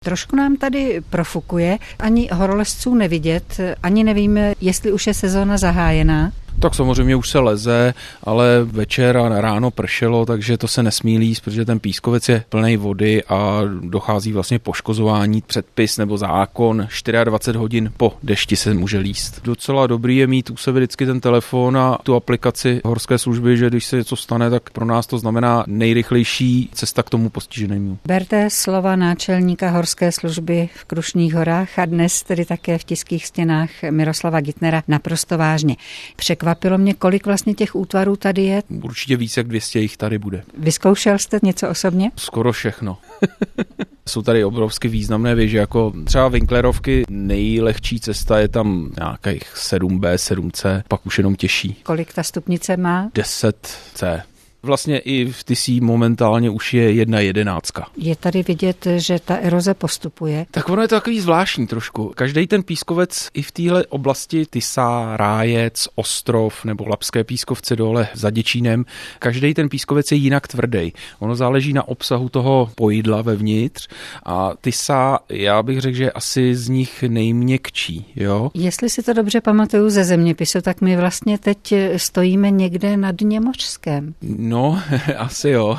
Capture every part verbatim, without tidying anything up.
Trošku nám tady profukuje, ani horolezců nevidět, ani nevíme, jestli už je sezóna zahájená. Tak samozřejmě už se leze, ale večer a ráno pršelo, takže to se nesmí líst, protože ten pískovec je plný vody a dochází vlastně poškozování. Předpis nebo zákon dvacet čtyři hodin po dešti se může líst. Docela dobrý je mít u sebe vždycky ten telefon a tu aplikaci horské služby, že když se něco stane, tak pro nás to znamená nejrychlejší cesta k tomu postiženému. Berte slova náčelníka horské služby v Krušných horách a dnes tedy také v Tiských stěnách Miroslava Gittnera naprosto vážně. Překvapilo mě, kolik vlastně těch útvarů tady je. Určitě víc jak dvě stě jich tady bude. Vyzkoušel jste něco osobně? Skoro všechno. Jsou tady obrovsky významné věže, jako třeba Winklerovky, nejlehčí cesta je tam nějakých sedm bé, sedm cé, pak už jenom těžší. Kolik ta stupnice má? deset cé. Vlastně i v Tisí momentálně už je jedna jedenáctka. Je tady vidět, že ta eroze postupuje. Tak ono je to takový zvláštní trošku. Každý ten pískovec i v téhle oblasti Tisa, Rájec, Ostrov nebo Lapské pískovce dole za Děčínem, každý ten pískovec je jinak tvrdý. Ono záleží na obsahu toho pojídla vevnitř a Tisa, já bych řekl, že je asi z nich nejměkčí. Jo? Jestli si to dobře pamatuju ze zeměpisu, tak my vlastně teď stojíme někde na dně mořském. No, asi jo.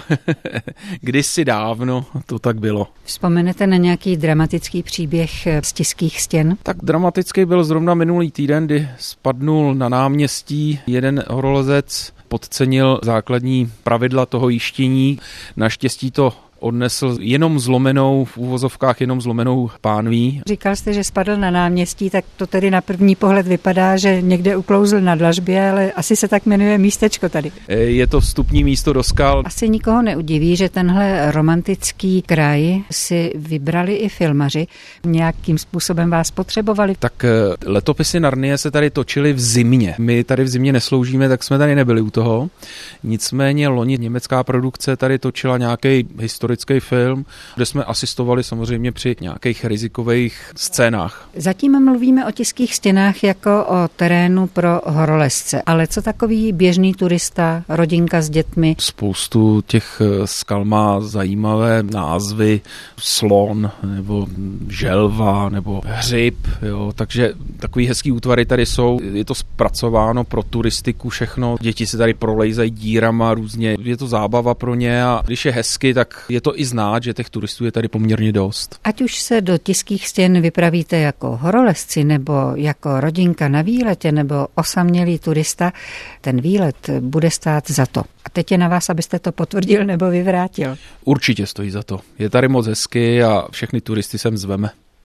Kdysi dávno to tak bylo. Vzpomenete na nějaký dramatický příběh z Tiských stěn? Tak dramatický byl zrovna minulý týden, kdy spadnul na náměstí jeden horolezec, podcenil základní pravidla toho jištění. Naštěstí to odnesl jenom zlomenou, v úvozovkách jenom zlomenou pánví. Říkal jste, že spadl na náměstí, tak to tedy na první pohled vypadá, že někde uklouzl na dlažbě, ale asi se tak jmenuje místečko tady. Je to vstupní místo do skal. Asi nikoho neudiví, že tenhle romantický kraj si vybrali i filmaři. Nějakým způsobem vás potřebovali. Tak letopisy Narnie se tady točily v zimě. My tady v zimě nesloužíme, tak jsme tady nebyli u toho. Nicméně loni německá produkce tady točila nějaký historický film, kde jsme asistovali samozřejmě při nějakých rizikových scénách. Zatím mluvíme o Tiských stěnách jako o terénu pro horolezce, ale co takový běžný turista, rodinka s dětmi? Spoustu těch skal má zajímavé názvy, slon nebo želva nebo hřib, jo, takže takový hezký útvary tady jsou, je to zpracováno pro turistiku všechno, děti se tady prolejzají dírama různě, je to zábava pro ně a když je hezky, tak je to i znát, že těch turistů je tady poměrně dost. Ať už se do Tiských stěn vypravíte jako horolezci nebo jako rodinka na výletě nebo osamělý turista, ten výlet bude stát za to. A teď je na vás, abyste to potvrdil nebo vyvrátil. Určitě stojí za to. Je tady moc hezky a všechny turisty sem zveme.